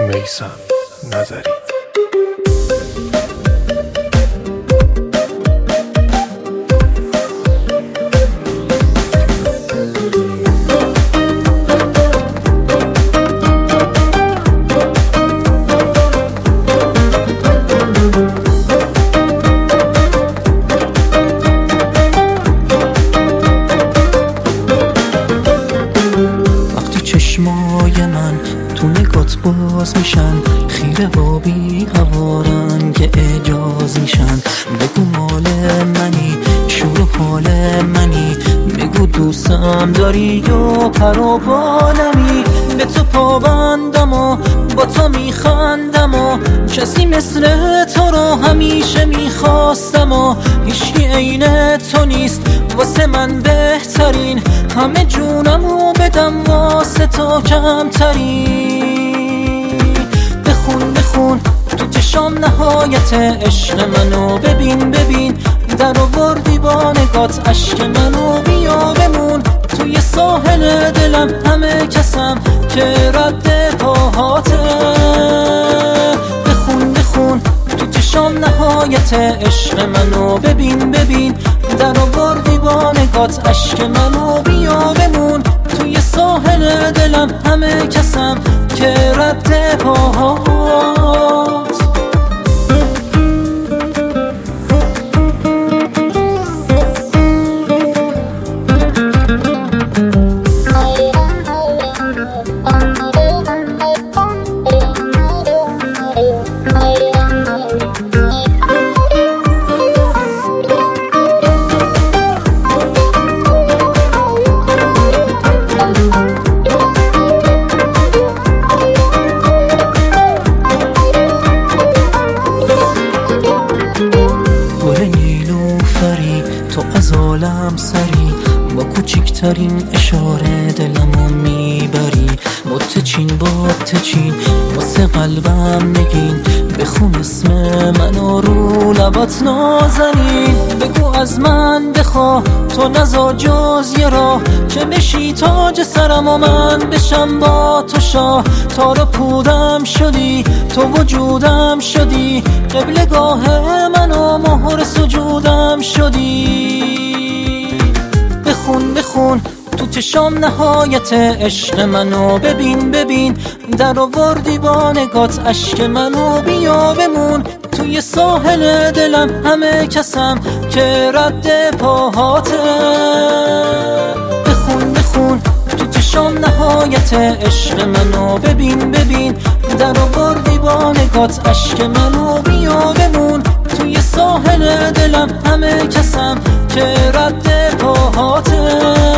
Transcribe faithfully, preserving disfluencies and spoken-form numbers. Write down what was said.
میثم نظری. چشمای من تو نگات باز میشن، خیره و بی هوارن که اجاز میشن. بگو مال منی، شور و حال منی، بگو دوستم داری و پر و بالمی. به تو پابندم و با تو میخندم و کسی مثل تو رو همیشه میخواستم و هیچی عین تو نیست واسه من بهترین. همه جونمو بدم واسه تو کمترین. بخون بخون تو چشام نهایت عشق منو، ببین ببین در آوردی با نگات عشق منو. بیا بمون توی ساحل دلم، همه کسم که رد پاهاته. بخون بخون تو چشام نهایت عشق منو، ببین ببین در آوردی با نگات عشق منو. بیا بمون توی ساحل دلم، همه کسم که رد پاهات. تو از عالم سری، با کوچکترین اشاره دلمو میبری. بوت چین بوت چین واسه قلبم نگین، بخون اسم منو رو لبات نازنین. بگو از من بخوا تو نزار جز یه راه، که بشی تاج سرم و من بشم با تو شاه. تار و پودم شدی تو وجودم شدی، قبلگاه منو مهر سجودم شدی. بخون بخون تو چشام نهایت عشق منو، ببین ببین در آوردی با نگات عشق منو. بیا بمون توی ساحل دلم، همه کسم که رد پاهاته. بخون بخون تو چشام نهایت عشق منو، ببین ببین در آوردی با نگات عشق منو. بیا بمون توی ساحل دلم، همه کسم که رد پاهاته.